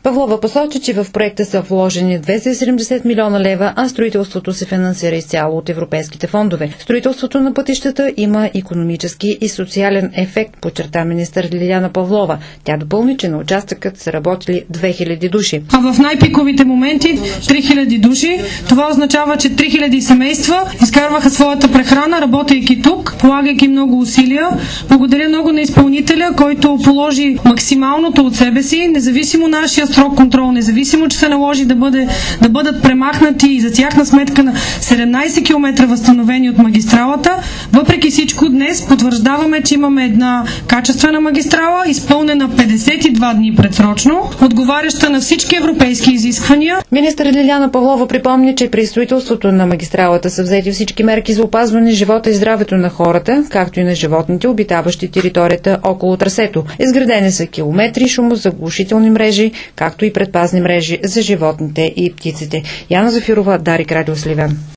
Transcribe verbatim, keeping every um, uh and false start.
Павлова посочи, че в проекта са вложени двеста и седемдесет милиона лева, а строителството се финансира изцяло от европейските фондове. Строителството на пътищата има икономически и социален ефект, подчерта министър Лиляна Павлова. Тя допълни, че на участъкът са работили две хиляди души. А в най-пиковите моменти три хиляди души. Това означава, че три хиляди семейства изкарваха своята прехрана, работейки тук, полагайки много усилия. Благодаря много на изпълнителя, който положи максималното от себе си, независимо нашия строг контрол, независимо, че се наложи да, бъде, да бъдат премахнати и за тяхна сметка на седемнайсет километра възстановени от магистралата. Въпреки всичко, днес потвърждаваме, че имаме една качествена магистрала, изпълнена петдесет и два дни предсрочно, отговаряща на всички европейски изисквания. Министър Лиляна Павлова припомни, че при строителството на магистралата са взети всички мерки за опазване живота и здравето на хората, както и на животните, обитаващи територията около трасето. Изградени са километри шумозаглушителни мрежи, както и предпазни мрежи за животните и птиците. Яна Зафирова, Дарик, Радио Сливен.